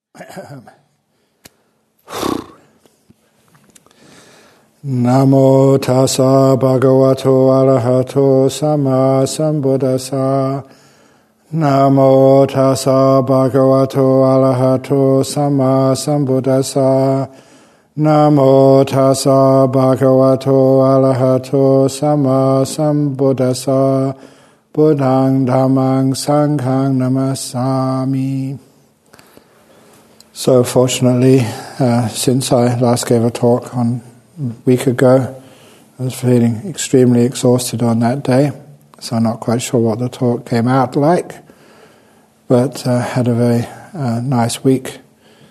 Namo tassa bhagavato arahato sama sambuddhassa. Namo tassa bhagavato arahato sama sambuddhassa. Namo tassa bhagavato arahato sama sambuddhassa. Buddhang dhammang sanghang namasami. So fortunately, since I last gave a talk a week ago, I was feeling extremely exhausted on that day, so I'm not quite sure what the talk came out like, but had a very nice week,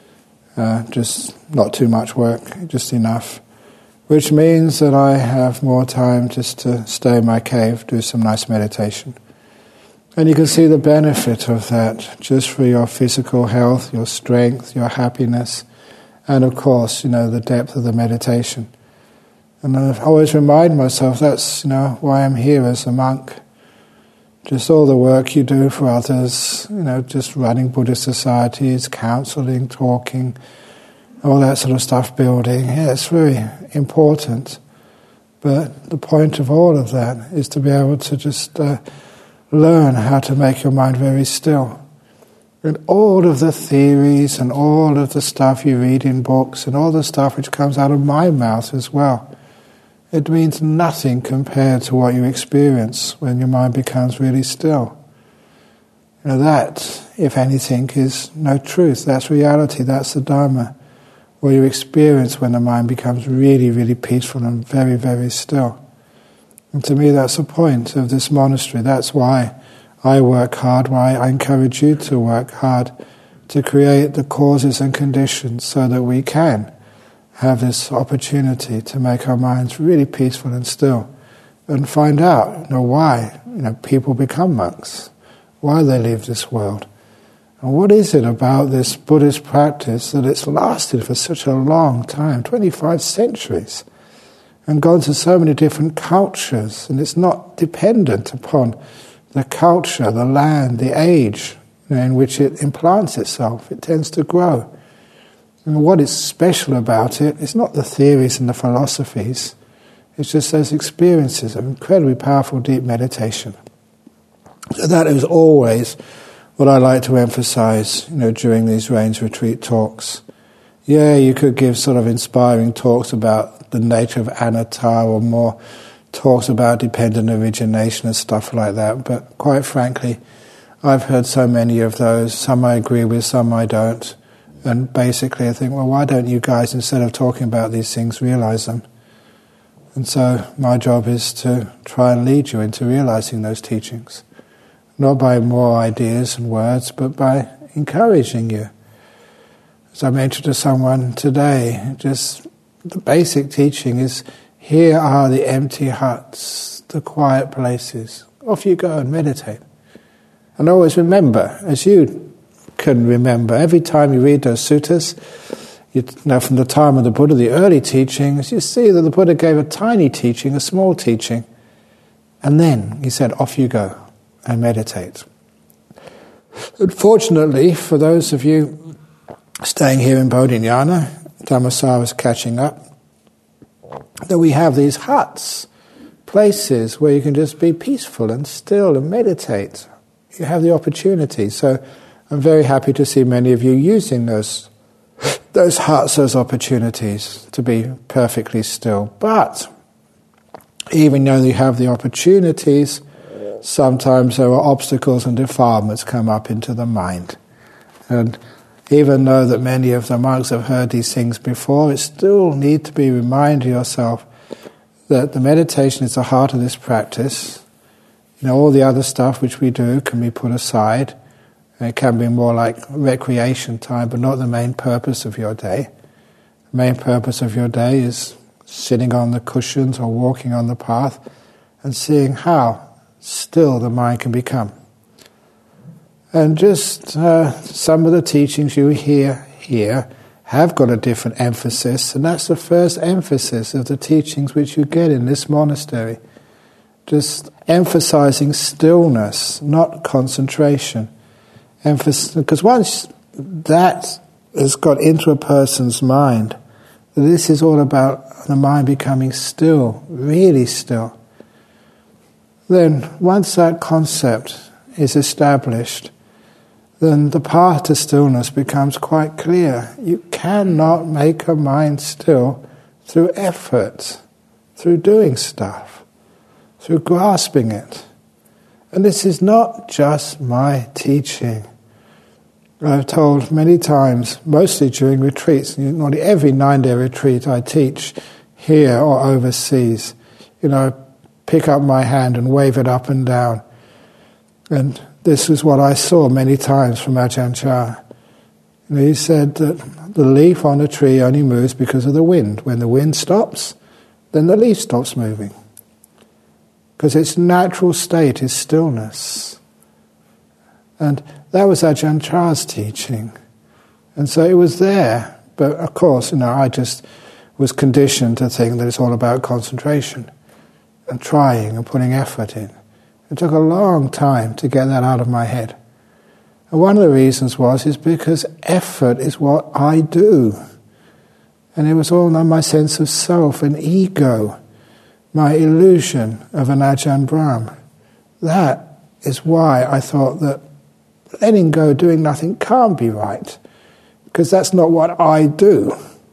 just not too much work, just enough, which means that I have more time just to stay in my cave, do some nice meditation. And you can see the benefit of that just for your physical health, your strength, your happiness, and of course, the depth of the meditation. And I always remind myself that's, why I'm here as a monk. Just all the work you do for others, just running Buddhist societies, counseling, talking, all that sort of stuff, building. Yeah, it's very important. But the point of all of that is to be able to just learn how to make your mind very still. And all of the theories and all of the stuff you read in books and all the stuff which comes out of my mouth as well, it means nothing compared to what you experience when your mind becomes really still. That, if anything, is no truth. That's reality. That's the Dharma. What you experience when the mind becomes really, really peaceful and very, very still. And to me, that's the point of this monastery. That's why I work hard, why I encourage you to work hard to create the causes and conditions so that we can have this opportunity to make our minds really peaceful and still and find out why people become monks, why they leave this world. And what is it about this Buddhist practice that it's lasted for such a long time, 25 centuries, and gone to so many different cultures, and it's not dependent upon the culture, the land, the age in which it implants itself. It tends to grow. And what is special about it is not the theories and the philosophies, it's just those experiences of incredibly powerful deep meditation. So that is always what I like to emphasize, during these Rains Retreat talks. Yeah, you could give sort of inspiring talks about the nature of anatta or more talks about dependent origination and stuff like that, but quite frankly, I've heard so many of those. Some I agree with, some I don't. And basically I think, well, why don't you guys, instead of talking about these things, realize them? And so my job is to try and lead you into realizing those teachings. Not by more ideas and words, but by encouraging you. As I mentioned to someone today, just the basic teaching is, here are the empty huts, the quiet places. Off you go and meditate. And always remember, as you can remember, every time you read those suttas, from the time of the Buddha, the early teachings, you see that the Buddha gave a tiny teaching, a small teaching, and then he said, off you go and meditate. Unfortunately, for those of you staying here in Bodhinyana, Dhammasara is catching up, that we have these huts, places where you can just be peaceful and still and meditate. You have the opportunity. So I'm very happy to see many of you using those huts, those opportunities to be perfectly still. But even though you have the opportunities, sometimes there are obstacles and defilements come up into the mind. And even though that many of the monks have heard these things before, it still need to be reminding yourself that the meditation is the heart of this practice. All the other stuff which we do can be put aside. It can be more like recreation time, but not the main purpose of your day. The main purpose of your day is sitting on the cushions or walking on the path and seeing how still the mind can become. And just some of the teachings you hear here have got a different emphasis, and that's the first emphasis of the teachings which you get in this monastery. Just emphasizing stillness, not concentration. Because once that has got into a person's mind, that this is all about the mind becoming still, really still, then once that concept is established, then the path to stillness becomes quite clear. You cannot make a mind still through effort, through doing stuff, through grasping it. And this is not just my teaching. I've told many times, mostly during retreats, nearly every 9-day retreat I teach here or overseas, pick up my hand and wave it up and down. And this is what I saw many times from Ajahn Chah. He said that the leaf on a tree only moves because of the wind. When the wind stops, then the leaf stops moving. Because its natural state is stillness. And that was Ajahn Chah's teaching. And so it was there. But of course, I just was conditioned to think that it's all about concentration and trying and putting effort in. It took a long time to get that out of my head. And one of the reasons is because effort is what I do. And it was all my sense of self and ego, my illusion of an Ajahn Brahm. That is why I thought that letting go, doing nothing can't be right, because that's not what I do.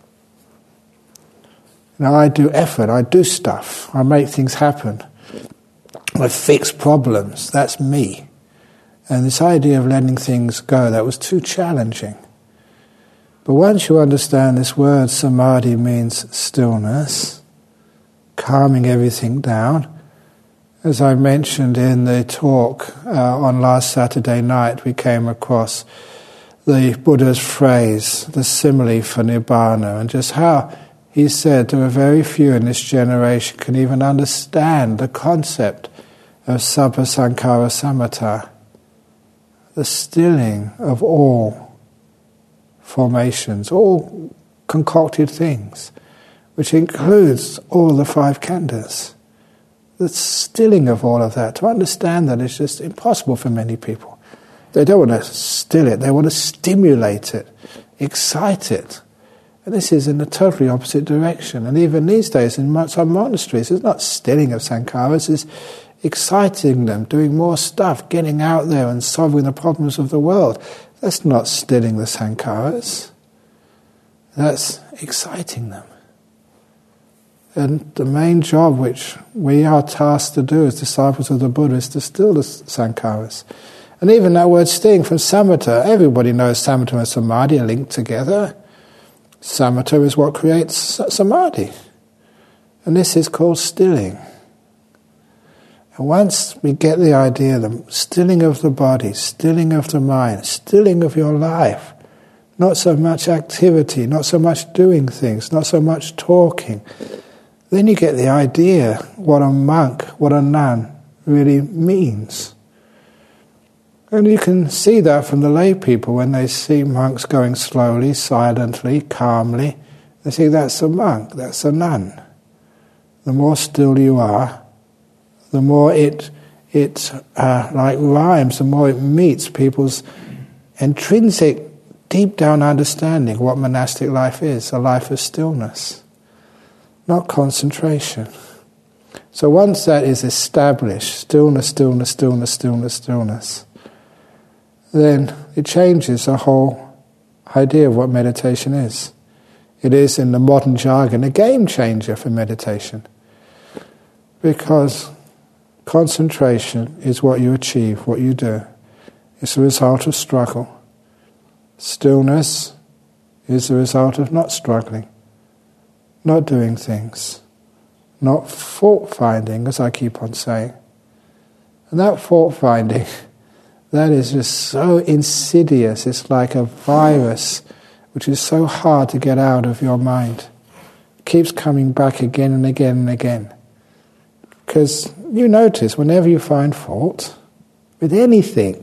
I do effort, I do stuff, I make things happen, I fix problems, that's me. And this idea of letting things go, that was too challenging. But once you understand this word samadhi means stillness, calming everything down, as I mentioned in the talk on last Saturday night, we came across the Buddha's phrase, the simile for Nibbana, and just how he said there are very few in this generation can even understand the concept of sabba sankhara samatha, the stilling of all formations, all concocted things, which includes all the 5 khandhas. The stilling of all of that, to understand that is just impossible for many people. They don't want to still it, they want to stimulate it, excite it. And this is in the totally opposite direction. And even these days in some monasteries, it's not stilling of sankharas, it's exciting them, doing more stuff, getting out there and solving the problems of the world. That's not stilling the sankharas. That's exciting them. And the main job which we are tasked to do as disciples of the Buddha is to still the sankharas. And even that word stilling from samatha, everybody knows samatha and samadhi are linked together. Samatha is what creates samadhi. And this is called stilling. And once we get the idea, the stilling of the body, stilling of the mind, stilling of your life, not so much activity, not so much doing things, not so much talking, then you get the idea what a monk, what a nun really means. And you can see that from the lay people when they see monks going slowly, silently, calmly. They say, that's a monk, that's a nun. The more still you are, the more it like rhymes, the more it meets people's intrinsic, deep down understanding what monastic life is, a life of stillness, not concentration. So once that is established, stillness, stillness, stillness, stillness, stillness, then it changes the whole idea of what meditation is. It is, in the modern jargon, a game changer for meditation. Because concentration is what you achieve, what you do. It's a result of struggle. Stillness is the result of not struggling, not doing things, not fault-finding, as I keep on saying. And that fault-finding, that is just so insidious. It's like a virus which is so hard to get out of your mind. It keeps coming back again and again and again. Because you notice, whenever you find fault with anything,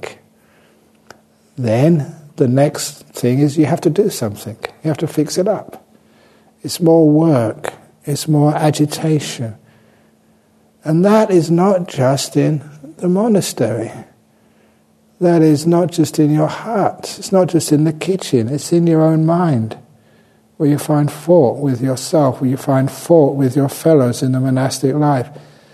then the next thing is you have to do something. You have to fix it up. It's more work. It's more agitation. And that is not just in the monastery. that is not just in your heart, it's not just in the kitchen, it's in your own mind, where you find fault with yourself, where you find fault with your fellows in the monastic life,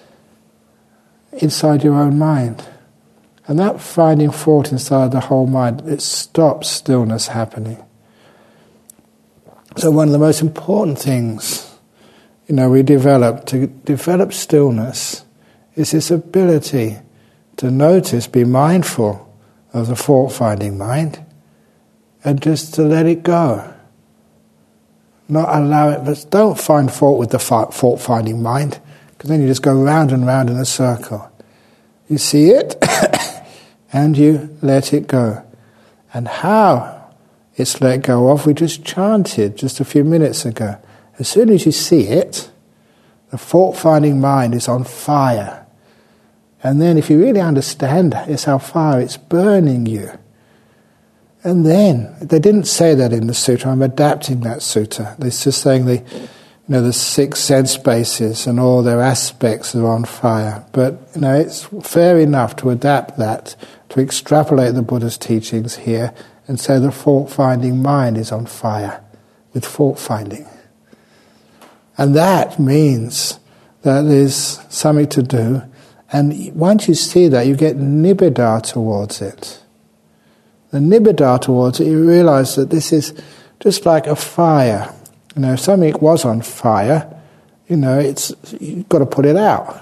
inside your own mind. And that finding fault inside the whole mind, it stops stillness happening. So one of the most important things, we develop to develop stillness is this ability to notice, be mindful of the fault-finding mind, and just to let it go. Not allow it, but don't find fault with the fault-finding mind, because then you just go round and round in a circle. You see it, and you let it go. And how it's let go of, we just chanted just a few minutes ago. As soon as you see it, the fault-finding mind is on fire. And then if you really understand it's how fire, it's burning you. And then, they didn't say that in the sutra, I'm adapting that sutra. It's just saying the 6 sense bases and all their aspects are on fire. But, it's fair enough to adapt that, to extrapolate the Buddha's teachings here and say the fault-finding mind is on fire with fault-finding. And that means that there's something to do. And once you see that, you get nibbida towards it. The nibbida towards it, you realize that this is just like a fire. If something was on fire, you've got to put it out.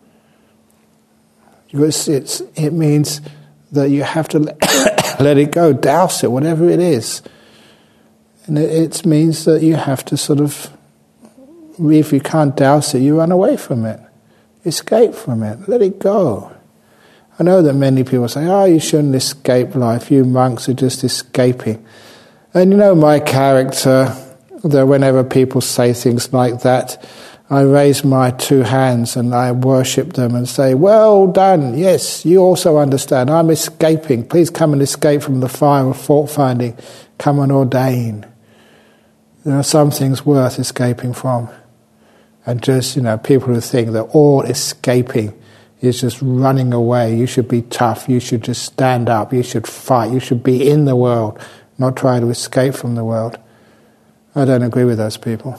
It means that you have to let it go, douse it, whatever it is. And it means that you have to sort of, if you can't douse it, you run away from it. Escape from it. Let it go. I know that many people say, you shouldn't escape life. You monks are just escaping. And my character, that whenever people say things like that, I raise my 2 hands and I worship them and say, well done, yes, you also understand. I'm escaping. Please come and escape from the fire of fault-finding. Come and ordain. There are some things worth escaping from. And just, people who think that all escaping is just running away. You should be tough. You should just stand up. You should fight. You should be in the world, not try to escape from the world. I don't agree with those people.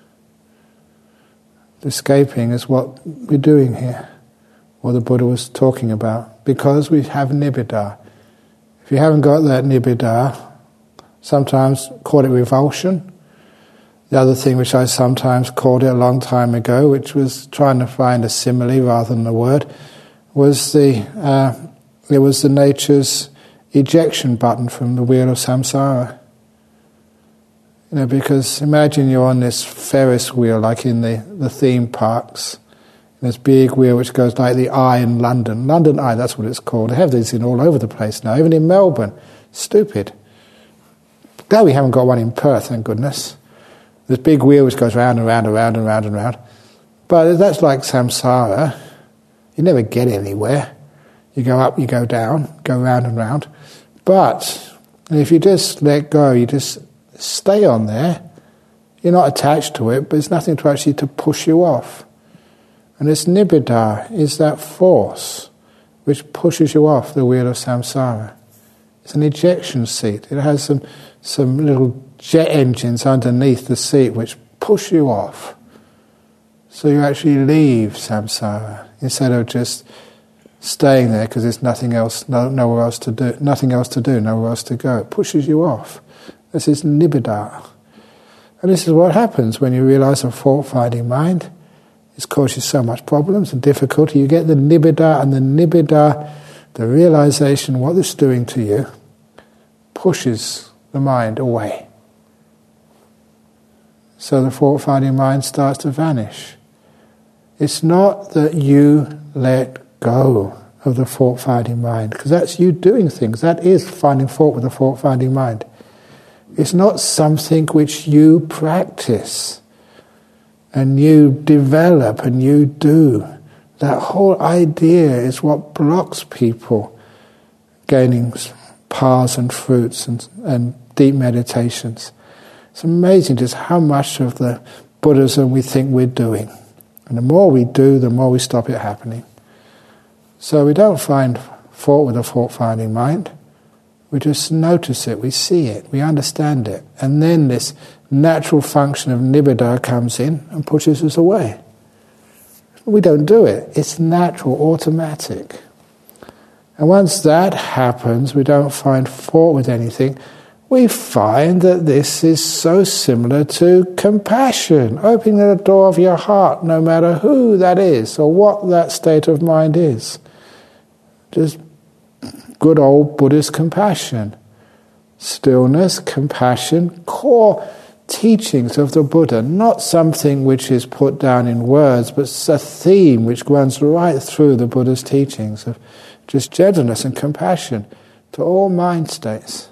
Escaping is what we're doing here, what the Buddha was talking about, because we have nibbida. If you haven't got that nibbida, sometimes call it revulsion. The other thing which I sometimes called it a long time ago, which was trying to find a simile rather than a word, was it was the nature's ejection button from the wheel of samsara. Because imagine you're on this Ferris wheel, like in the theme parks, this big wheel which goes like the Eye in London. London Eye, that's what it's called. They have these in all over the place now, even in Melbourne. Stupid. Glad we haven't got one in Perth, thank goodness. This big wheel which goes round and round and round and round and round. But that's like samsara. You never get anywhere. You go up, you go down, go round and round. But if you just let go, you just stay on there. You're not attached to it, but there's nothing to actually to push you off. And this nibbida is that force which pushes you off the wheel of samsara. It's an ejection seat. It has some little jet engines underneath the seat which push you off. So you actually leave samsara instead of just staying there because there's nothing else, nowhere else to do, nowhere else to go. It pushes you off. This is nibbida. And this is what happens when you realize a fault-finding mind. It's caused you so much problems and difficulty. You get the nibbida, and the nibbida, the realization what it's doing to you, pushes the mind away. So the fault-finding mind starts to vanish. It's not that you let go of the fault-finding mind, because that's you doing things. That is finding fault with the fault-finding mind. It's not something which you practice and you develop and you do. That whole idea is what blocks people gaining paths and fruits and deep meditations. It's amazing just how much of the Buddhism we think we're doing. And the more we do, the more we stop it happening. So we don't find fault with a fault-finding mind. We just notice it, we see it, we understand it. And then this natural function of nibbida comes in and pushes us away. We don't do it. It's natural, automatic. And once that happens, we don't find fault with anything. We find that this is so similar to compassion, opening the door of your heart, no matter who that is or what that state of mind is. Just good old Buddhist compassion. Stillness, compassion, core teachings of the Buddha, not something which is put down in words, but a theme which runs right through the Buddha's teachings of just gentleness and compassion to all mind states.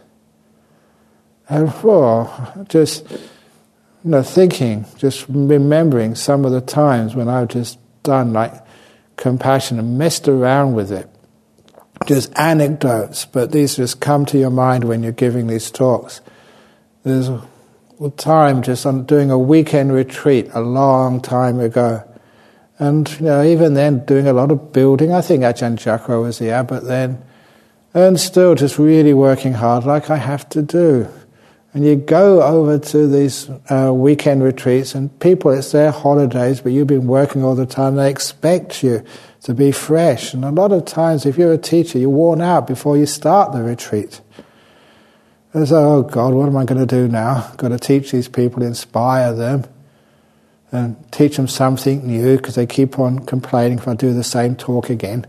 And just thinking, just remembering some of the times when I've just done like compassion and messed around with it. Just anecdotes, but these just come to your mind when you're giving these talks. There's a time just on doing a weekend retreat a long time ago. And even then doing a lot of building. I think Ajahn Chakra was the abbot then. And still just really working hard like I have to do. And you go over to these weekend retreats and people, it's their holidays, but you've been working all the time. They expect you to be fresh. And a lot of times, if you're a teacher, you're worn out before you start the retreat. And so, oh God, what am I going to do now? I've got to teach these people, inspire them, and teach them something new because they keep on complaining if I do the same talk again.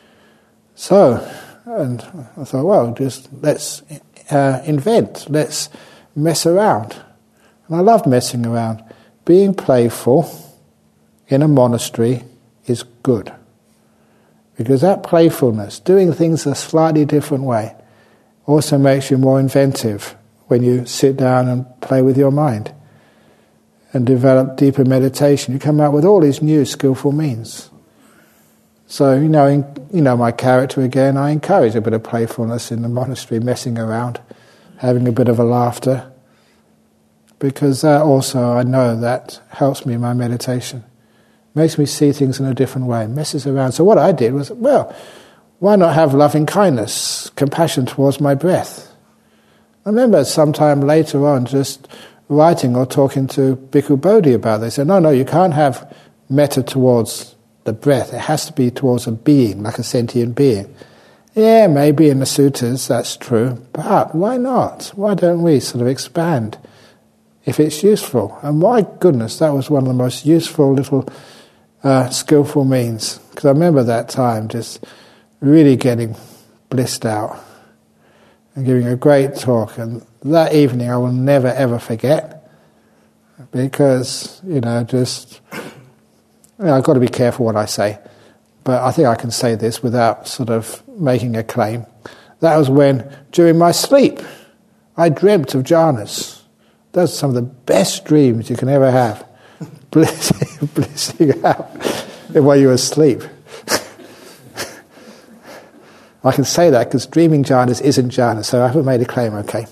So, and I thought, well, just let's invent, let's mess around. And I love messing around. Being playful in a monastery is good. Because that playfulness, doing things a slightly different way, also makes you more inventive when you sit down and play with your mind and develop deeper meditation. You come out with all these new skillful means. So, my character again, I encourage a bit of playfulness in the monastery, messing around, having a bit of a laughter, because that also, I know that helps me in my meditation. Makes me see things in a different way, messes around. So what I did was, well, why not have loving kindness, compassion towards my breath? I remember sometime later on just writing or talking to Bhikkhu Bodhi about this. They said, no, you can't have metta towards the breath. It has to be towards a being, like a sentient being. Yeah, maybe in the suttas that's true, but why not? Why don't we sort of expand if it's useful? And my goodness, that was one of the most useful little skillful means. Because I remember that time just really getting blissed out and giving a great talk. And that evening I will never ever forget, because, I've got to be careful what I say. But I think I can say this without sort of making a claim. That was when, during my sleep, I dreamt of jhanas. Those are some of the best dreams you can ever have. Blissing out while you're asleep. I can say that because dreaming jhanas isn't jhana, so I haven't made a claim, okay?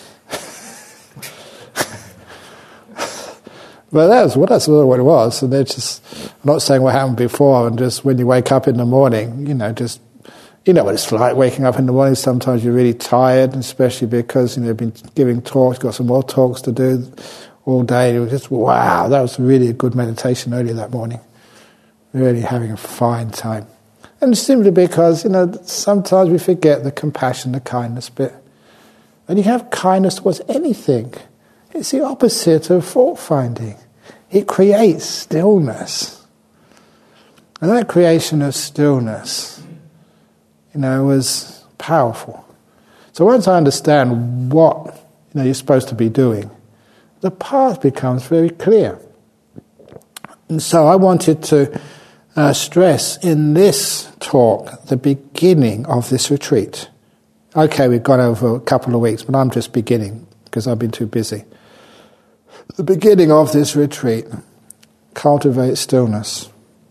But that's what it was. And they're just, I'm not saying what happened before, and just when you wake up in the morning, just, what it's like waking up in the morning. Sometimes you're really tired, especially because, you've been giving talks, got some more talks to do all day. It was just, wow, that was really a good meditation early that morning. Really having a fine time. And simply because, sometimes we forget the compassion, the kindness bit. And you have kindness towards anything. It's the opposite of fault-finding. It creates stillness. And that creation of stillness, was powerful. So once I understand what, you're supposed to be doing, the path becomes very clear. And so I wanted to stress in this talk the beginning of this retreat. Okay, we've gone over a couple of weeks, but I'm just beginning because I've been too busy. The beginning of this retreat, cultivate stillness.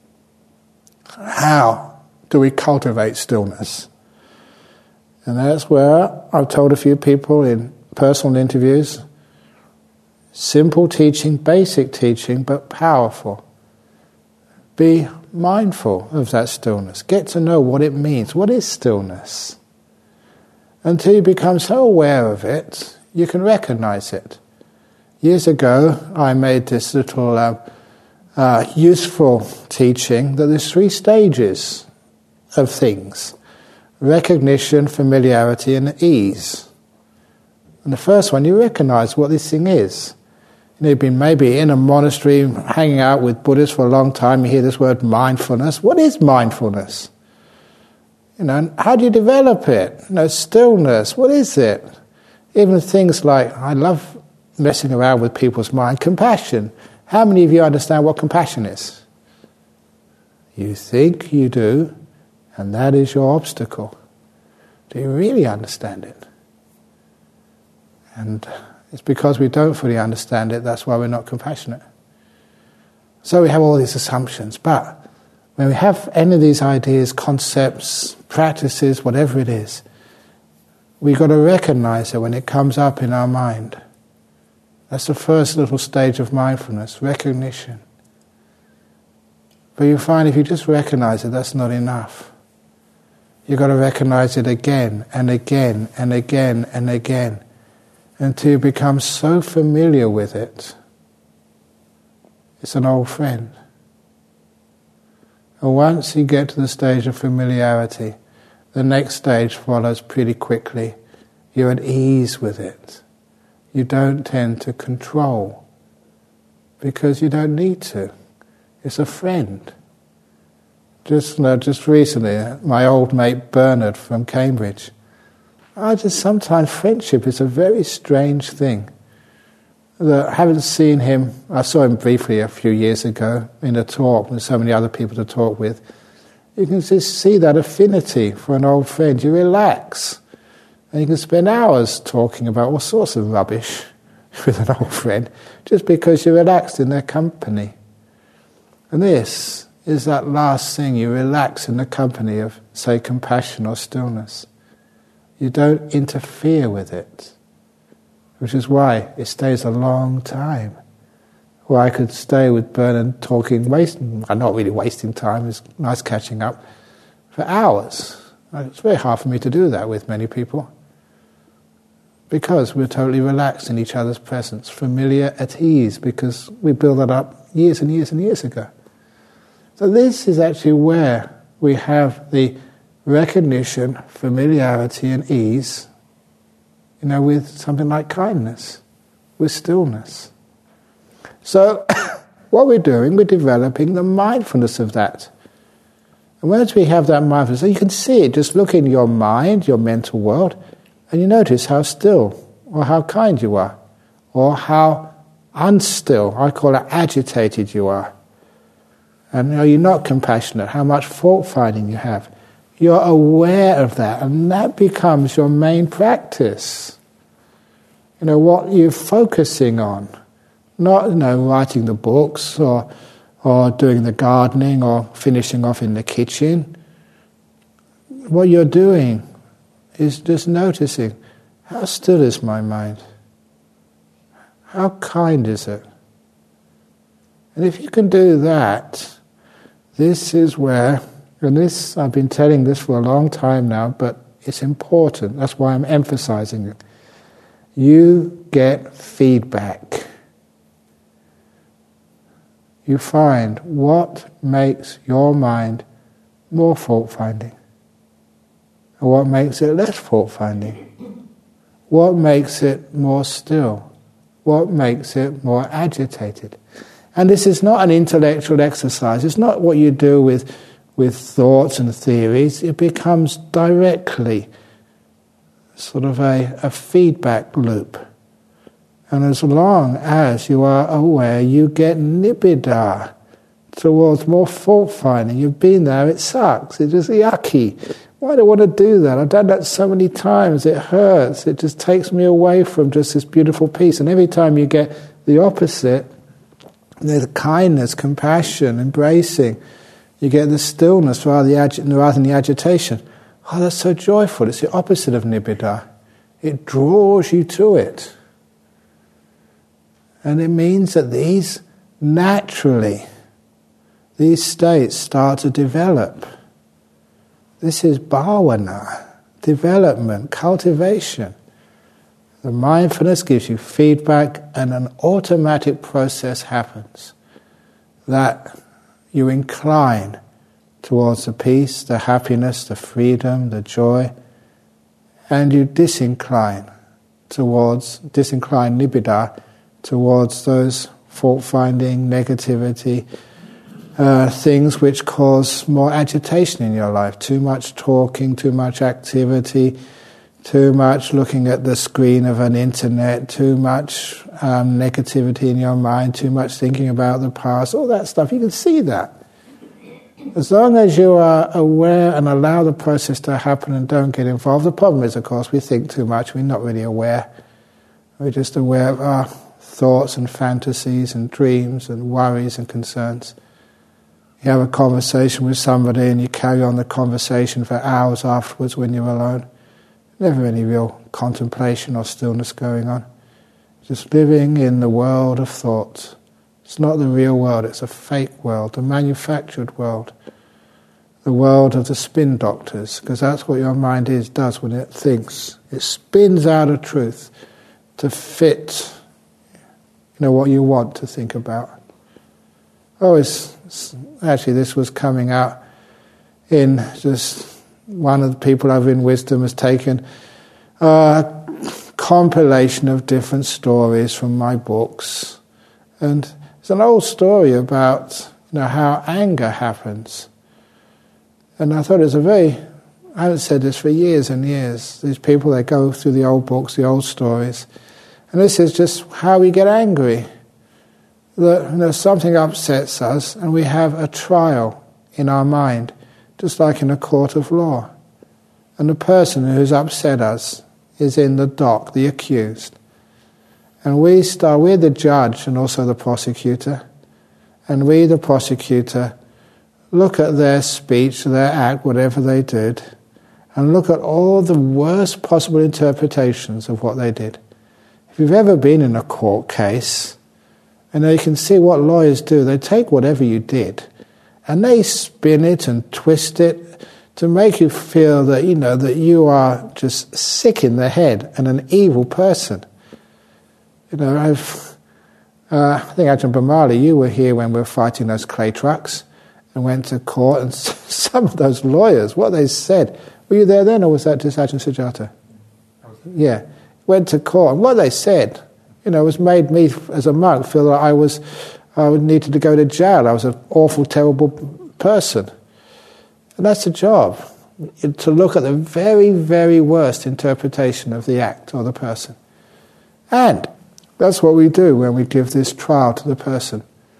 How do we cultivate stillness? And that's where I've told a few people in personal interviews, simple teaching, basic teaching, but powerful. Be mindful of that stillness. Get to know what it means. What is stillness? Until you become so aware of it, you can recognize it. Years ago, I made this little useful teaching that there's 3 stages of things: recognition, familiarity, and ease. And the first one, you recognize what this thing is. You've been maybe in a monastery, hanging out with Buddhists for a long time, you hear this word mindfulness. What is mindfulness? How do you develop it? Stillness, what is it? Even things like, I love messing around with people's mind, compassion. How many of you understand what compassion is? You think you do, and that is your obstacle. Do you really understand it? And it's because we don't fully understand it, that's why we're not compassionate. So we have all these assumptions, but when we have any of these ideas, concepts, practices, whatever it is, we've got to recognize it when it comes up in our mind. That's the first little stage of mindfulness, recognition. But you find if you just recognize it, that's not enough. You've got to recognize it again and again and again and again until you become so familiar with it. It's an old friend. And once you get to the stage of familiarity, the next stage follows pretty quickly. You're at ease with it. You don't tend to control because you don't need to. It's a friend. Just recently, my old mate Bernard from Cambridge, sometimes friendship is a very strange thing. I haven't seen him, I saw him briefly a few years ago in a talk with so many other people to talk with. You can just see that affinity for an old friend. You relax. And you can spend hours talking about all sorts of rubbish with an old friend just because you're relaxed in their company. And this is that last thing, you relax in the company of, say, compassion or stillness. You don't interfere with it, which is why it stays a long time. Or I could stay with Bernard talking, not really wasting time, it's nice catching up, for hours. It's very hard for me to do that with many people. Because we're totally relaxed in each other's presence, familiar, at ease, because we built that up years and years and years ago. So this is actually where we have the recognition, familiarity and ease, with something like kindness, with stillness. So what we're doing, we're developing the mindfulness of that. And once we have that mindfulness, so you can see it, just look in your mind, your mental world, and you notice how still or how kind you are, or how unstill, I call it agitated you are. And you're not compassionate, how much fault-finding you have. You're aware of that, and that becomes your main practice. What you're focusing on. Not, writing the books, or doing the gardening, or finishing off in the kitchen. What you're doing is just noticing, how still is my mind? How kind is it? And if you can do that, this is where, and this I've been telling this for a long time now, but it's important, that's why I'm emphasizing it. You get feedback. You find what makes your mind more fault-finding, and what makes it less fault-finding. What makes it more still? What makes it more agitated? And this is not an intellectual exercise. It's not what you do with thoughts and theories. It becomes directly sort of a feedback loop. And as long as you are aware, you get nibbida towards more fault-finding. You've been there, it sucks, it's just yucky. Why do I want to do that? I've done that so many times, it hurts, it just takes me away from just this beautiful peace. And every time you get the opposite, the kindness, compassion, embracing, you get the stillness rather than the agitation. Oh, that's so joyful. It's the opposite of nibbida. It draws you to it. And it means that these naturally these states start to develop. This is bhavana, development, cultivation. The mindfulness gives you feedback, and an automatic process happens that you incline towards the peace, the happiness, the freedom, the joy, and you disincline nibbida, towards those fault-finding, negativity, things which cause more agitation in your life. Too much talking, too much activity, too much looking at the screen of an internet, too much negativity in your mind, too much thinking about the past, all that stuff. You can see that. As long as you are aware and allow the process to happen and don't get involved. The problem is, of course, we think too much. We're not really aware. We're just aware of our thoughts and fantasies and dreams and worries and concerns. You have a conversation with somebody and you carry on the conversation for hours afterwards when you're alone. Never any real contemplation or stillness going on. Just living in the world of thoughts. It's not the real world, it's a fake world, the manufactured world. The world of the spin doctors, because that's what your mind does when it thinks. It spins out a truth to fit what you want to think about. Actually this was coming out in just one of the people over in Wisdom has taken a compilation of different stories from my books, and it's an old story about how anger happens. And I thought it was I haven't said this for years and years. These people, they go through the old books, the old stories, and this is just how we get angry. That something upsets us and we have a trial in our mind, just like in a court of law. And the person who's upset us is in the dock, the accused. And we're the judge and also the prosecutor. And we, the prosecutor, look at their speech, their act, whatever they did, and look at all the worst possible interpretations of what they did. If you've ever been in a court case, and you can see what lawyers do, they take whatever you did, and they spin it and twist it to make you feel that, that you are just sick in the head and an evil person. I think Ajahn Brahmali, you were here when we were fighting those clay trucks and went to court, and some of those lawyers, what they said, were you there then, or was that just Ajahn Sujata? Yeah, went to court, and what they said, was made me as a monk feel that I needed to go to jail. I was an awful, terrible person. And that's the job, to look at the very, very worst interpretation of the act or the person. And that's what we do when we give this trial to the person.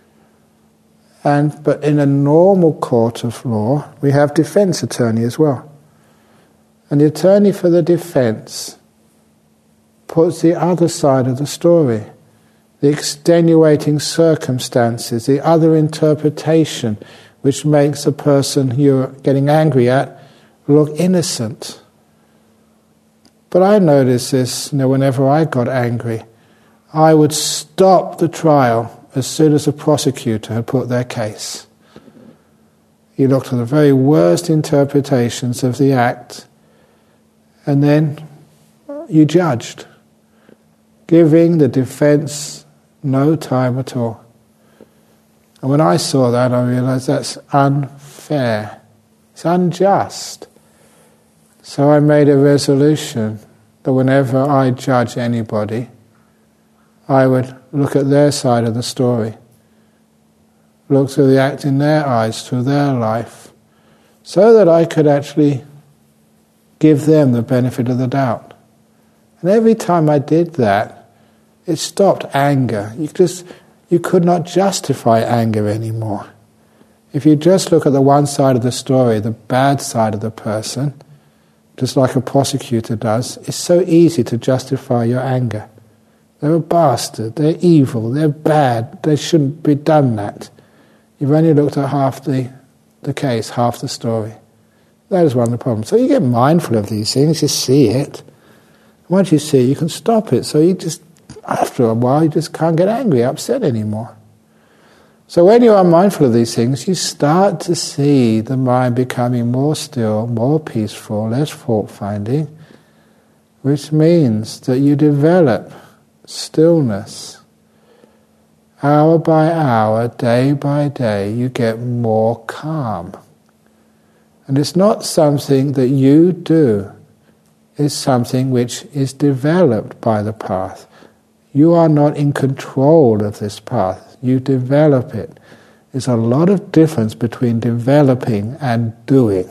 But in a normal court of law, we have defense attorney as well. And the attorney for the defense puts the other side of the story, the extenuating circumstances, the other interpretation which makes the person you're getting angry at look innocent. But I noticed this, whenever I got angry, I would stop the trial as soon as the prosecutor had put their case. You looked at the very worst interpretations of the act, and then you judged, giving the defense no time at all. And when I saw that, I realized that's unfair. It's unjust. So I made a resolution that whenever I judge anybody, I would look at their side of the story, look through the act in their eyes, through their life, so that I could actually give them the benefit of the doubt. And every time I did that, it stopped anger. You could not justify anger anymore. If you just look at the one side of the story, the bad side of the person, just like a prosecutor does, it's so easy to justify your anger. They're a bastard, they're evil, they're bad, they shouldn't be done that. You've only looked at half the case, half the story. That is one of the problems. So you get mindful of these things, you see it. Once you see it, you can stop it. So you just, after a while, you just can't get angry, upset anymore. So when you are mindful of these things, you start to see the mind becoming more still, more peaceful, less fault-finding, which means that you develop stillness. Hour by hour, day by day, you get more calm. And it's not something that you do, it's something which is developed by the path. You are not in control of this path, you develop it. There's a lot of difference between developing and doing.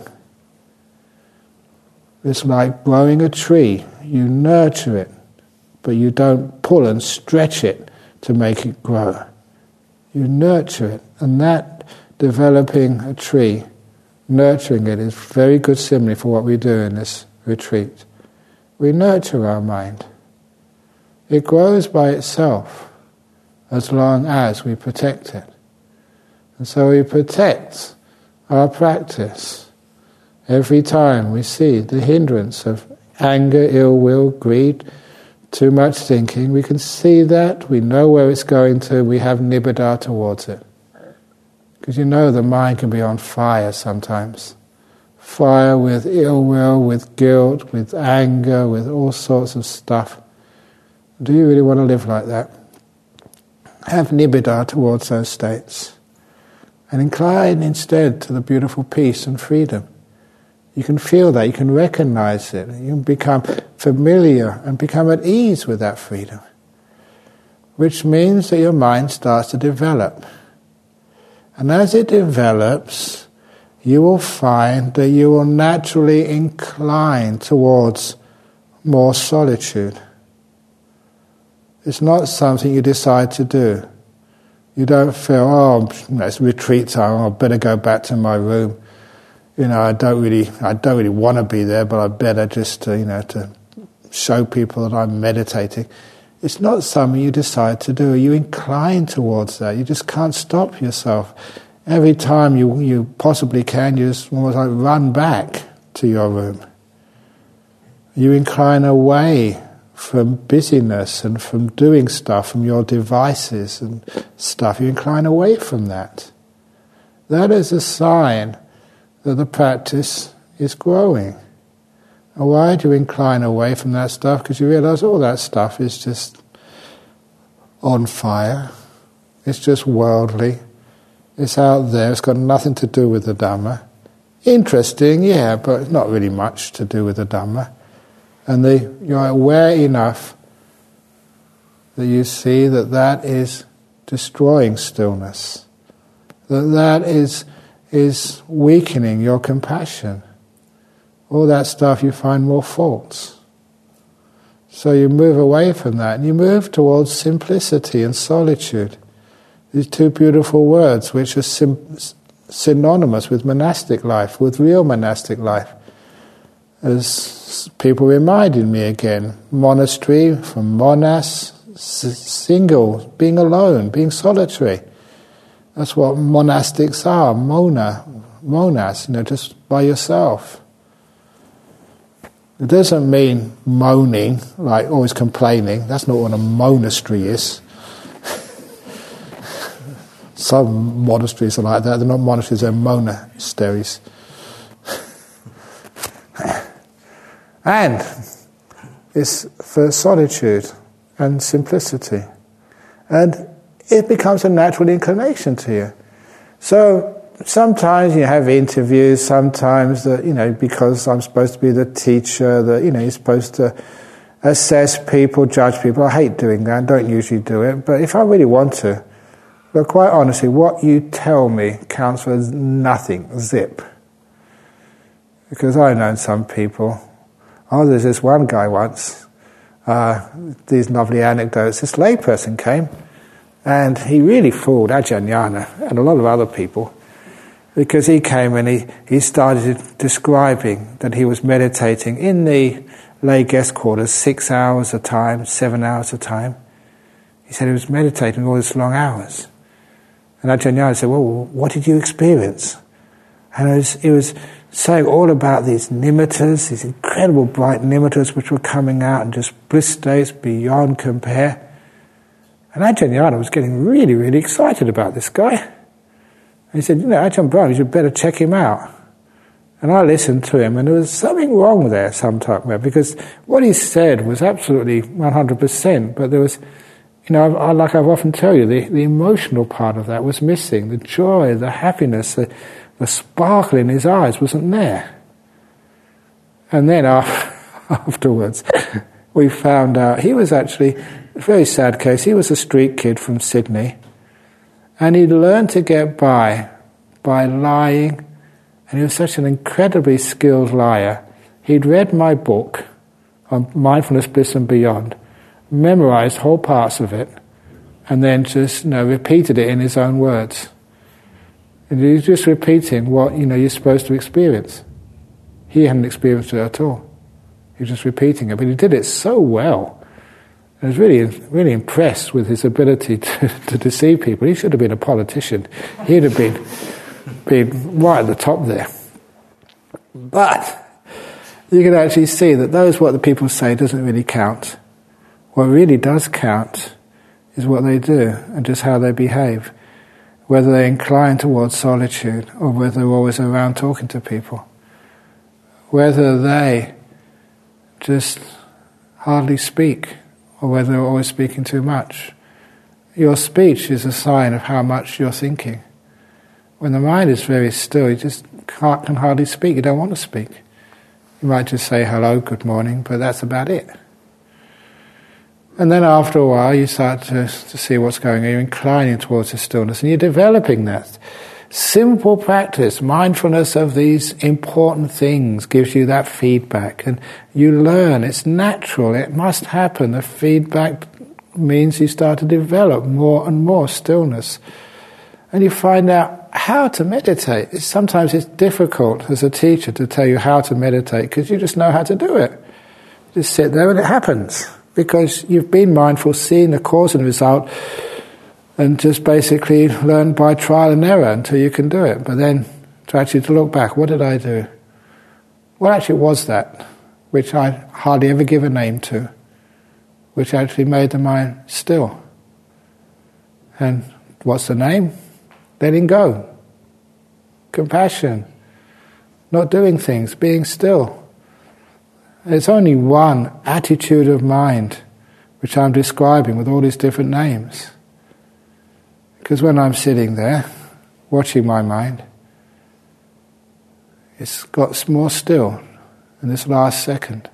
It's like growing a tree. You nurture it, but you don't pull and stretch it to make it grow. You nurture it, and that developing a tree, nurturing it, is very good simile for what we do in this retreat. We nurture our mind. It grows by itself as long as we protect it. And so we protect our practice. Every time we see the hindrance of anger, ill will, greed, too much thinking, we can see that, we know where it's going to, we have nibbida towards it. Because you know the mind can be on fire sometimes. Fire with ill will, with guilt, with anger, with all sorts of stuff. Do you really want to live like that? Have nibbida towards those states. And incline instead to the beautiful peace and freedom. You can feel that, you can recognize it, you can become familiar and become at ease with that freedom. Which means that your mind starts to develop. And as it develops, you will find that you will naturally incline towards more solitude. It's not something you decide to do. You don't feel, it's retreat time, I better go back to my room. I don't really want to be there, but I better just to show people that I'm meditating. It's not something you decide to do. You incline towards that. You just can't stop yourself. Every time you possibly can, you just almost like run back to your room. You incline away from busyness and from doing stuff, from your devices and stuff. You incline away from that. That is a sign that the practice is growing. And why do you incline away from that stuff? Because you realize all that stuff is just on fire. It's just worldly. It's out there. It's got nothing to do with the Dhamma. Interesting, yeah, but not really much to do with the Dhamma. And you're aware enough that you see that is destroying stillness. That is weakening your compassion. All that stuff you find more faults. So you move away from that and you move towards simplicity and solitude. These two beautiful words which are synonymous with monastic life, with real monastic life. As people reminded me again, monastery from monas, single, being alone, being solitary. That's what monastics are, monas, just by yourself. It doesn't mean moaning, like always complaining. That's not what a monastery is. Some monasteries are like that. They're not monasteries, they're monasteries. And it's for solitude and simplicity. And it becomes a natural inclination to you. So sometimes you have interviews, sometimes that, because I'm supposed to be the teacher, that, you're supposed to assess people, judge people. I hate doing that, don't usually do it. But if I really want to, but quite honestly, what you tell me counts for nothing, zip. Because I've known some people. There's this one guy once, these lovely anecdotes. This layperson came, and he really fooled Ajahn Nyana and a lot of other people, because he came and he started describing that he was meditating in the lay guest quarters 6 hours a time, 7 hours a time. He said he was meditating all these long hours. And Ajahn Nyana said, well, what did you experience? And it was saying all about these nimittas, these incredible bright nimittas which were coming out, and just bliss states beyond compare. And Ajahn Yana was getting really, really excited about this guy. And he said, Ajahn Brahm, you should better check him out. And I listened to him, and there was something wrong there sometime, because what he said was absolutely 100%, but there was, like I've often tell you, the emotional part of that was missing. The joy, the happiness, the sparkle in his eyes wasn't there. And then afterwards, we found out he was actually, a very sad case, he was a street kid from Sydney, and he'd learned to get by lying, and he was such an incredibly skilled liar. He'd read my book on Mindfulness, Bliss and Beyond, memorized whole parts of it, and then just repeated it in his own words. And he was just repeating what you're supposed to experience. He hadn't experienced it at all. He was just repeating it, but he did it so well. I was really, really impressed with his ability to deceive people. He should have been a politician. He'd have been right at the top there. But you can actually see that what the people say doesn't really count. What really does count is what they do and just how they behave. Whether they incline towards solitude or whether they're always around talking to people. Whether they just hardly speak or whether they're always speaking too much. Your speech is a sign of how much you're thinking. When the mind is very still, you just can hardly speak. You don't want to speak. You might just say hello, good morning, but that's about it. And then after a while, you start to see what's going on. You're inclining towards the stillness, and you're developing that. Simple practice, mindfulness of these important things gives you that feedback, and you learn. It's natural. It must happen. The feedback means you start to develop more and more stillness, and you find out how to meditate. Sometimes it's difficult as a teacher to tell you how to meditate because you just know how to do it. You just sit there and it happens because you've been mindful, seeing the cause and result, and just basically learn by trial and error until you can do it. But then to look back, what did I do? What actually was that, which I hardly ever give a name to, which actually made the mind still? And what's the name? Letting go. Compassion. Not doing things, being still. There's only one attitude of mind which I'm describing with all these different names. Because when I'm sitting there, watching my mind, it's got more still in this last second.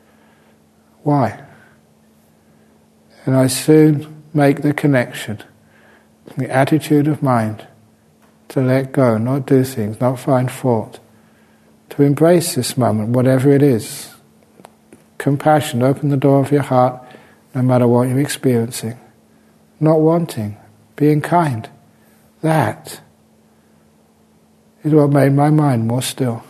Why? And I soon make the connection, the attitude of mind, to let go, not do things, not find fault, to embrace this moment, whatever it is. Compassion, open the door of your heart, no matter what you're experiencing. Not wanting, being kind. That is what made my mind more still.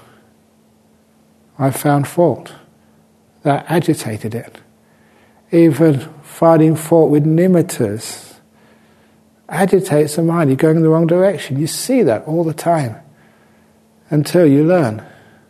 I found fault. That agitated it. Even finding fault with nimittas agitates the mind. You're going in the wrong direction. You see that all the time until you learn.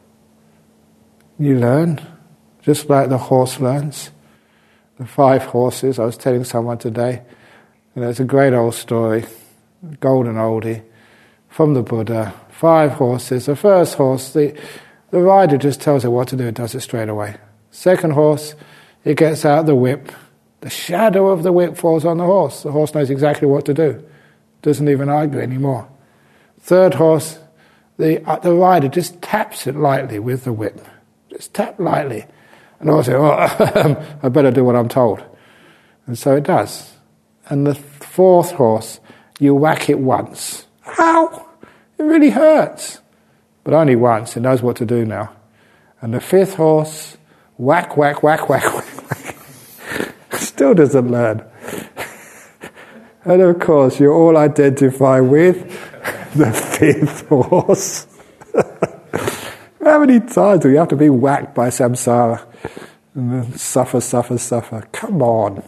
You learn, just like the horse learns. The 5 horses, I was telling someone today, it's a great old story, golden oldie, from the Buddha. 5 horses. The first horse, the rider just tells it what to do, it does it straight away. Second horse, it gets out the whip. The shadow of the whip falls on the horse. The horse knows exactly what to do. Doesn't even argue anymore. Third horse, the rider just taps it lightly with the whip. Just tap lightly. And the horse says, I better do what I'm told. And so it does. And the 4th horse, you whack it once. Ow! It really hurts. But only once. It knows what to do now. And the 5th horse, whack, whack, whack, whack, whack, whack. Still doesn't learn. And of course, you all identify with the 5th horse. How many times do you have to be whacked by samsara? And then suffer, suffer, suffer. Come on.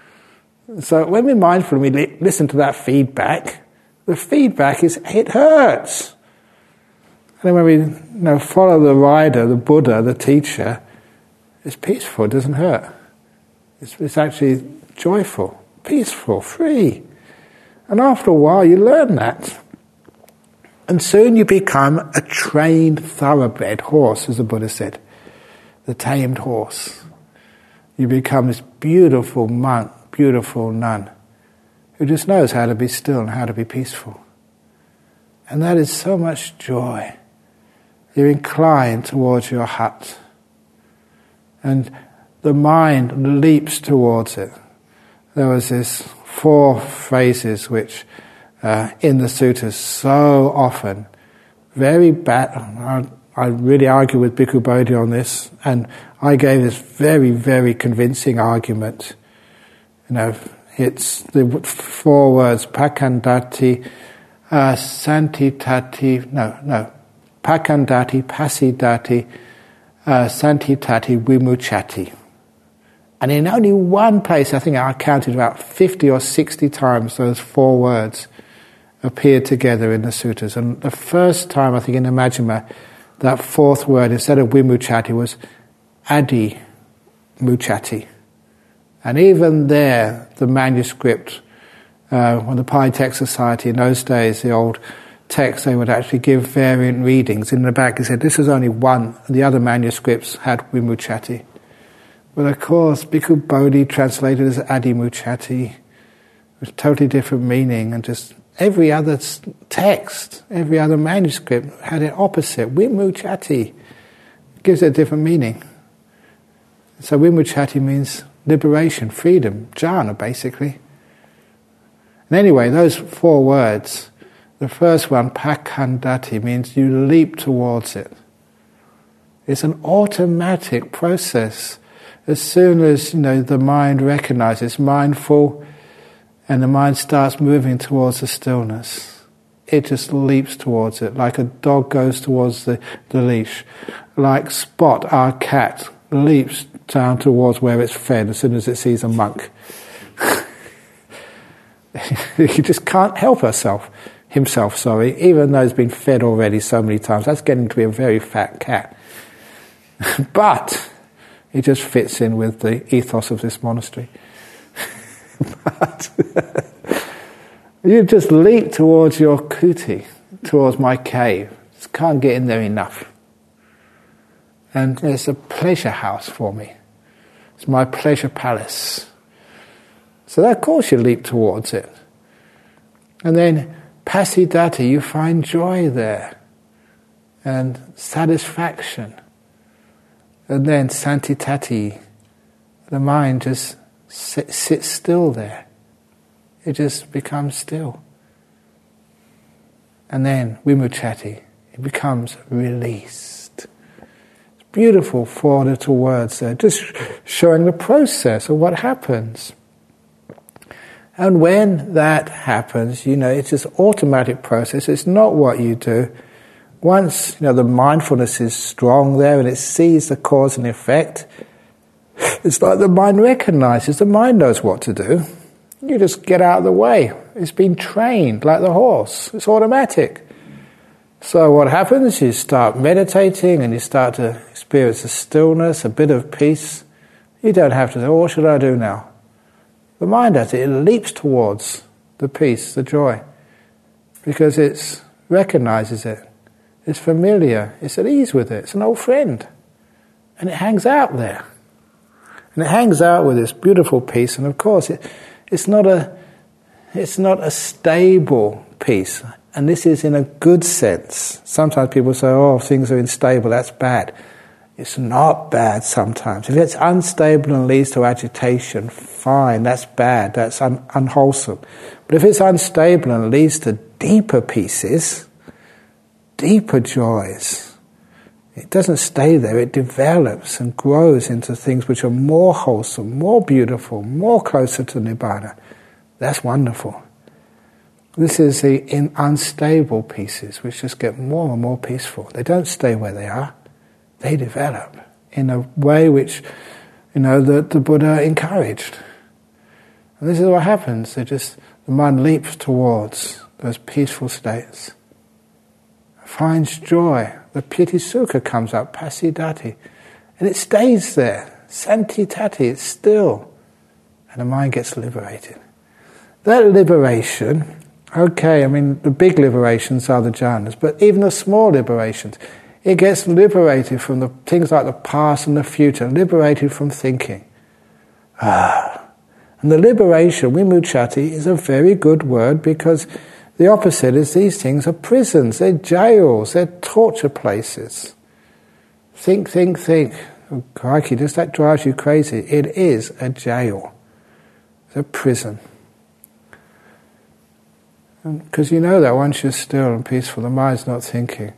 So when we're mindful and we listen to that feedback, the feedback is, it hurts. And then when we follow the rider, the Buddha, the teacher, it's peaceful, it doesn't hurt. It's actually joyful, peaceful, free. And after a while you learn that. And soon you become a trained, thoroughbred horse, as the Buddha said. The tamed horse. You become this beautiful monk, beautiful nun, who just knows how to be still and how to be peaceful. And that is so much joy. You're inclined towards your hut. And the mind leaps towards it. There was this 4 phrases which in the sutras so often, very bad. I really argue with Bhikkhu Bodhi on this, and I gave this very, very convincing argument. It's the 4 words, pakandati, santitati, pakandati, pasidati, santitati, vimuchati. And in only one place, I think I counted about 50 or 60 times those 4 words appeared together in the sutras. And the first time, I think in the Majjhima, that 4th word, instead of vimuchati, was adi muchati. And even there, the manuscript, when the Pali Text Society, in those days, the old text, they would actually give variant readings. In the back, it said, this is only one, and the other manuscripts had vimuchati. But of course, Bhikkhu Bodhi translated as adi muchati, with totally different meaning, and just every other text, every other manuscript had it opposite. Vimuchati gives it a different meaning. So vimuchati means liberation, freedom, jhana basically. And anyway, those 4 words, the first one, pakandati, means you leap towards it. It's an automatic process. As soon as the mind recognizes, mindful, and the mind starts moving towards the stillness, it just leaps towards it, like a dog goes towards the leash. Like Spot, our cat, leaps down towards where it's fed as soon as it sees a monk. He just can't help himself, even though he's been fed already so many times. That's getting to be a very fat cat. But he just fits in with the ethos of this monastery. But you just leap towards your kuti, towards my cave. Just can't get in there enough. And it's a pleasure house for me. It's my pleasure palace. So of course you leap towards it. And then pasidati, you find joy there. And satisfaction. And then santitati, the mind just sits still there. It just becomes still. And then vimuchati, it becomes released. It's beautiful 4 little words there, just showing the process of what happens. And when that happens, it's this automatic process. It's not what you do. Once, the mindfulness is strong there and it sees the cause and effect, it's like the mind recognizes, the mind knows what to do. You just get out of the way. It's been trained like the horse. It's automatic. So what happens, you start meditating and you start to experience a stillness, a bit of peace. You don't have to say, what should I do now? The mind does it. It leaps towards the peace, the joy, because it recognizes it. It's familiar. It's at ease with it. It's an old friend. And it hangs out there. And it hangs out with this beautiful peace. And of course, it's not a stable peace. And this is in a good sense. Sometimes people say, oh, things are unstable, that's bad. It's not bad sometimes. If it's unstable and leads to agitation, fine, that's bad, that's unwholesome. But if it's unstable and leads to deeper peaces, deeper joys, it doesn't stay there, it develops and grows into things which are more wholesome, more beautiful, more closer to Nibbana. That's wonderful. This is the unstable pieces which just get more and more peaceful. They don't stay where they are. They develop in a way which, that the Buddha encouraged. And this is what happens. The mind leaps towards those peaceful states. Finds joy. The piti sukha comes up, pasidati. And it stays there. Santitati, it's still. And the mind gets liberated. that liberation, okay, I mean, the big liberations are the jhanas, but even the small liberations, it gets liberated from the things like the past and the future, liberated from thinking. And the liberation, vimucchati, is a very good word because the opposite is these things are prisons, they're jails, they're torture places. Think. Oh, crikey, does that drive you crazy? It is a jail. It's a prison. Because you know that once you're still and peaceful, the mind's not thinking,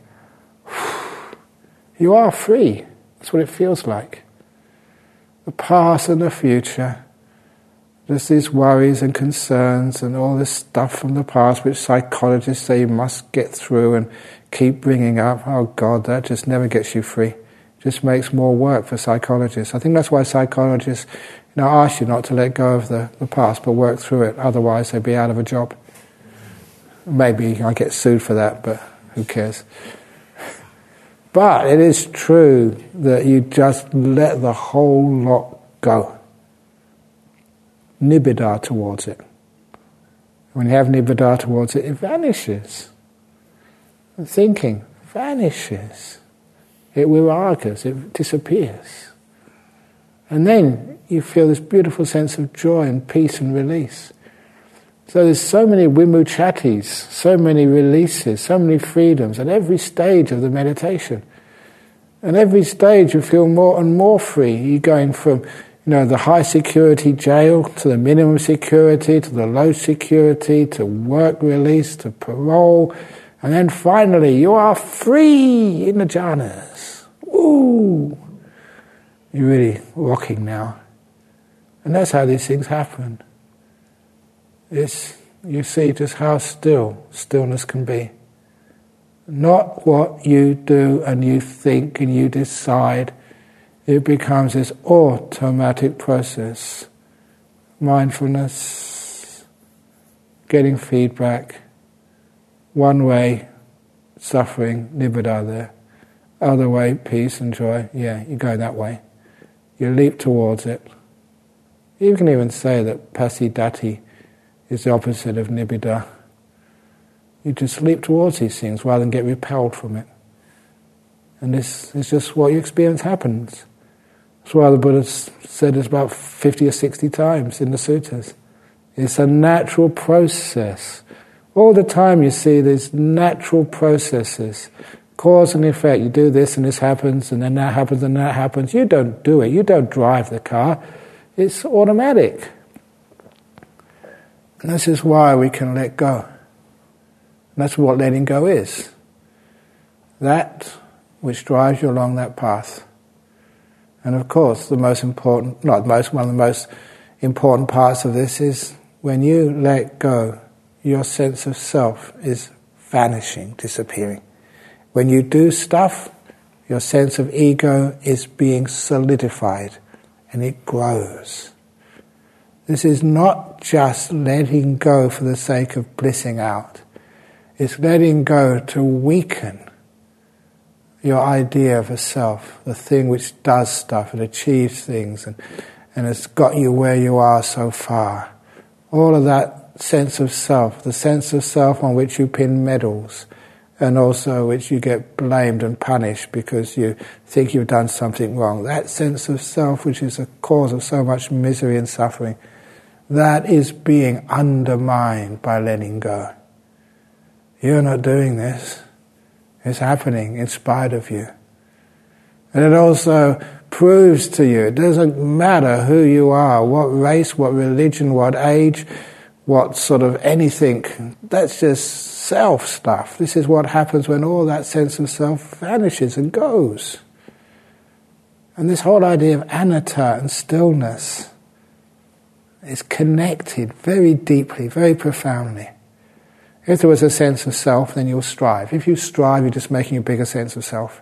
you are free. That's what it feels like. The past and the future, just these worries and concerns and all this stuff from the past which psychologists say you must get through and keep bringing up. Oh God, that just never gets you free. Just makes more work for psychologists. I think that's why psychologists ask you not to let go of the past but work through it. Otherwise they'd be out of a job. Maybe I get sued for that, but who cares? But it is true that you just let the whole lot go. Nibbida towards it. When you have nibbida towards it, it vanishes. The thinking vanishes. It viragas, it disappears. And then you feel this beautiful sense of joy and peace and release. So there's so many vimucchatis, so many releases, so many freedoms at every stage of the meditation. And every stage you feel more and more free. You're going from the high security jail to the minimum security, to the low security, to work release, to parole. And then finally you are free in the jhanas. Woo! You're really rocking now. And that's how these things happen. You see just how stillness can be. Not what you do and you think and you decide. It becomes this automatic process. Mindfulness, getting feedback, one way, suffering, nibbida there. Other way, peace and joy. Yeah, you go that way. You leap towards it. You can even say that pasiddhati is the opposite of nibbida. You just leap towards these things rather than get repelled from it. And this is just what you experience happens. That's why the Buddha said it about 50 or 60 times in the suttas. It's a natural process. All the time you see these natural processes. Cause and effect. You do this and this happens and then that happens and that happens. You don't do it. You don't drive the car. It's automatic. And this is why we can let go. And that's what letting go is. That which drives you along that path. And of course, one of the most important parts of this is when you let go, your sense of self is vanishing, disappearing. When you do stuff, your sense of ego is being solidified and it grows. This is not just letting go for the sake of blissing out. It's letting go to weaken your idea of a self, the thing which does stuff and achieves things and has got you where you are so far. All of that sense of self, the sense of self on which you pin medals, and also which you get blamed and punished because you think you've done something wrong. That sense of self, which is a cause of so much misery and suffering, that is being undermined by letting go. You're not doing this. It's happening in spite of you. And it also proves to you, it doesn't matter who you are, what race, what religion, what age, what sort of anything. That's just self stuff. This is what happens when all that sense of self vanishes and goes. And this whole idea of anatta and stillness is connected very deeply, very profoundly. If there was a sense of self, then you'll strive. If you strive, you're just making a bigger sense of self.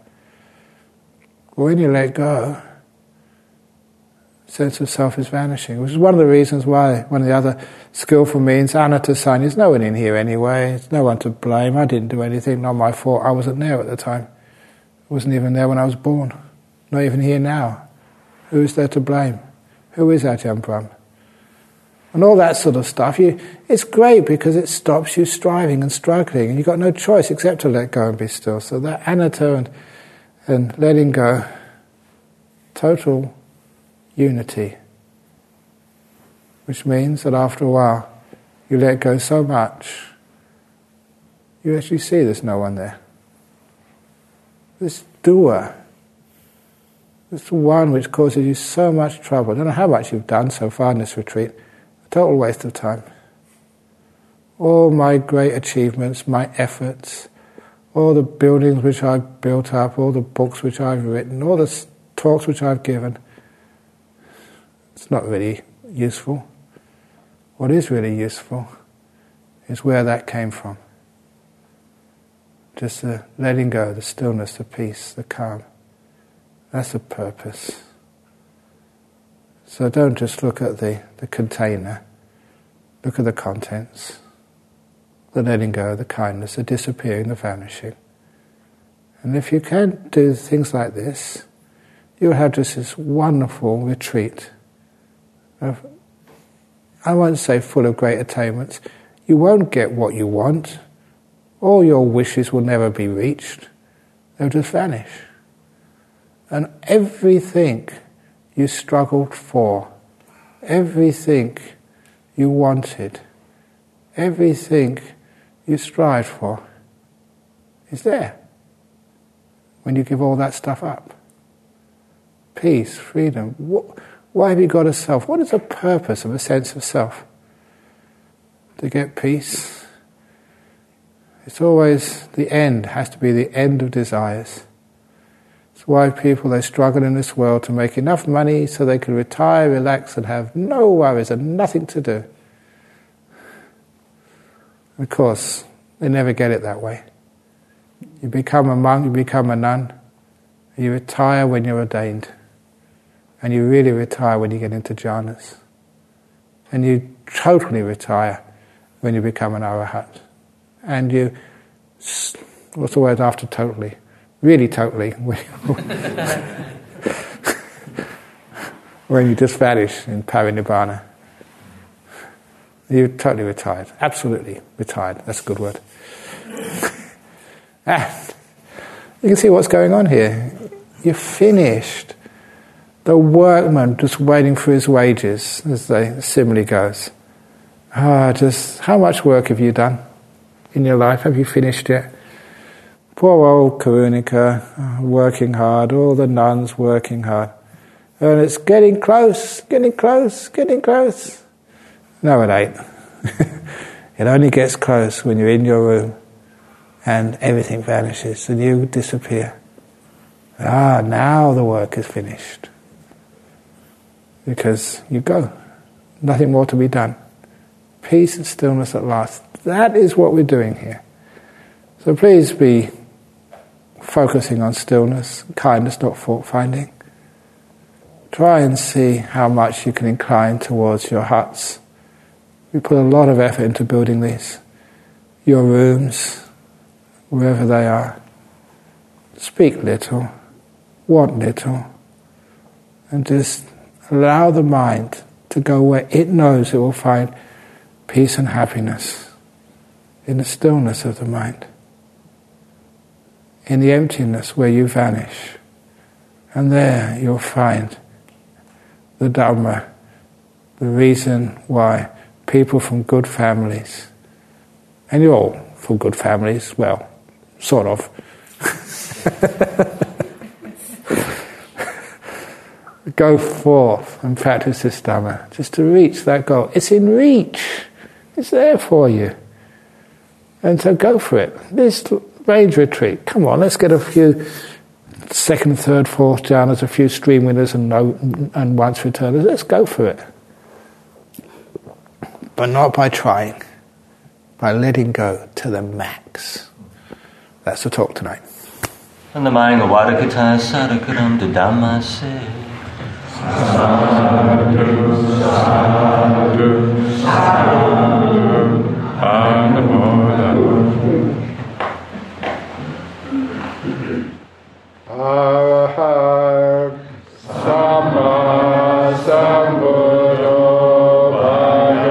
But when you let go, sense of self is vanishing, which is one of the reasons why one of the other skillful means, anatta sign, there's no one in here anyway, there's no one to blame, I didn't do anything, not my fault, I wasn't there at the time. I wasn't even there when I was born, not even here now. Who is there to blame? Who is Ajahn Brahm? and all that sort of stuff. It's great because it stops you striving and struggling, and you've got no choice except to let go and be still. So that anatta and letting go, total unity, which means that after a while you let go so much, you actually see there's no one there. This doer, this one which causes you so much trouble. I don't know how much you've done so far in this retreat. A total waste of time. All my great achievements, my efforts, all the buildings which I've built up, all the books which I've written, all the talks which I've given, it's not really useful. What is really useful is where that came from. Just the letting go, the stillness, the peace, the calm. That's the purpose. So don't just look at the container, look at the contents, the letting go, the kindness, the disappearing, the vanishing. And if you can do things like this, you'll have just this wonderful retreat of, I won't say full of great attainments. You won't get what you want. All your wishes will never be reached. They'll just vanish. And everything you struggled for, everything you wanted, everything you strived for is there when you give all that stuff up. Peace, freedom. Why have you got a self? What is the purpose of a sense of self? To get peace. It's always the end, has to be the end of desires. It's why people, they struggle in this world to make enough money so they can retire, relax and have no worries and nothing to do. Of course, they never get it that way. You become a monk, you become a nun, you retire when you're ordained. And you really retire when you get into jhanas. And you totally retire when you become an arahat. And you, what's the word after totally? Really totally. When you just vanish in parinibbana. You're totally retired. Absolutely retired. That's a good word. And you can see what's going on here. You're finished. The workman just waiting for his wages, as the simile goes. Just how much work have you done in your life? Have you finished yet? Poor old Karunika, working hard, all the nuns working hard. And it's getting close, getting close, getting close. No, it ain't. It only gets close when you're in your room and everything vanishes and you disappear. Now the work is finished. Because you go. Nothing more to be done. Peace and stillness at last. That is what we're doing here. So please be focusing on stillness, kindness, not fault-finding. Try and see how much you can incline towards your huts. We put a lot of effort into building these. Your rooms, wherever they are. Speak little, want little, and just allow the mind to go where it knows it will find peace and happiness, in the stillness of the mind, in the emptiness where you vanish. And there you'll find the Dhamma, the reason why people from good families, and you're all from good families, well, sort of, go forth and practice this Dhamma, just to reach that goal. It's in reach. It's there for you. And so go for it. This range retreat, come on, let's get a few second, third, fourth jhanas, a few stream winners and once returners. Let's go for it. But not by trying, by letting go to the max. That's the talk tonight. And the mind of Vadakita Sadakaram to Dhamma se. Sadhu, sadhu, sadhu, Arahant Sama Sambuddho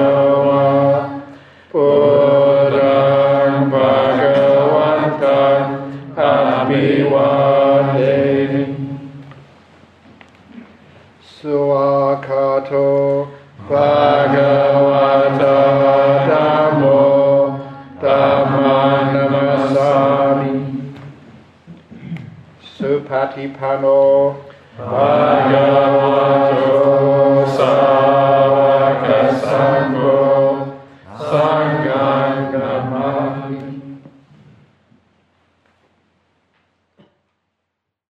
Supatipano Bhagavato